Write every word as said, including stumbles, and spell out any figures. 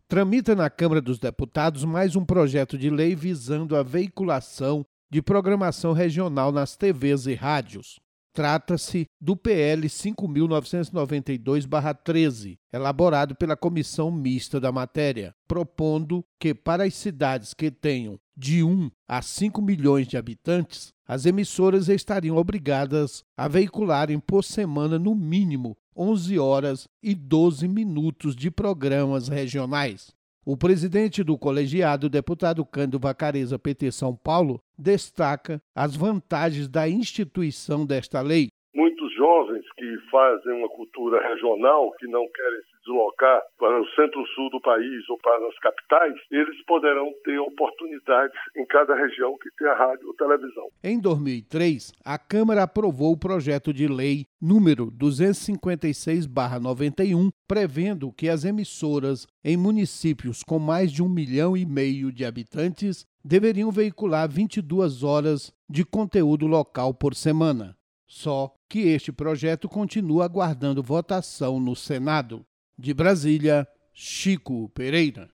Tramita na Câmara dos Deputados mais um projeto de lei visando a veiculação de programação regional nas T Vs e rádios. Trata-se do P L cinco mil novecentos e noventa e dois barra treze, elaborado pela Comissão Mista da Matéria, propondo que para as cidades que tenham de um a cinco milhões de habitantes, as emissoras estariam obrigadas a veicularem por semana no mínimo onze horas e doze minutos de programas regionais. O presidente do colegiado, deputado Cândido Vacarezza, P T São Paulo, destaca as vantagens da instituição desta lei. Muitos jovens que fazem uma cultura regional, que não querem se deslocar para o centro-sul do país ou para as capitais, eles poderão ter oportunidades em cada região que tem a rádio ou televisão. Em dois mil e três, a Câmara aprovou o projeto de lei número duzentos e cinquenta e seis barra noventa e um, prevendo que as emissoras em municípios com mais de um milhão e meio de habitantes deveriam veicular vinte e duas horas de conteúdo local por semana. Só que este projeto continua aguardando votação no Senado. De Brasília, Chico Pereira.